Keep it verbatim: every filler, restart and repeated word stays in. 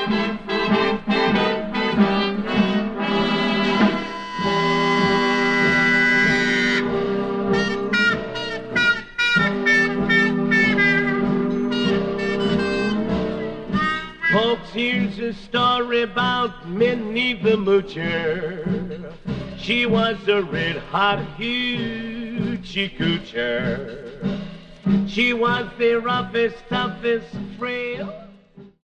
Folks, here's a story about Minnie the Moocher. She was a red-hot hoochie coocher. She was the roughest, toughest frail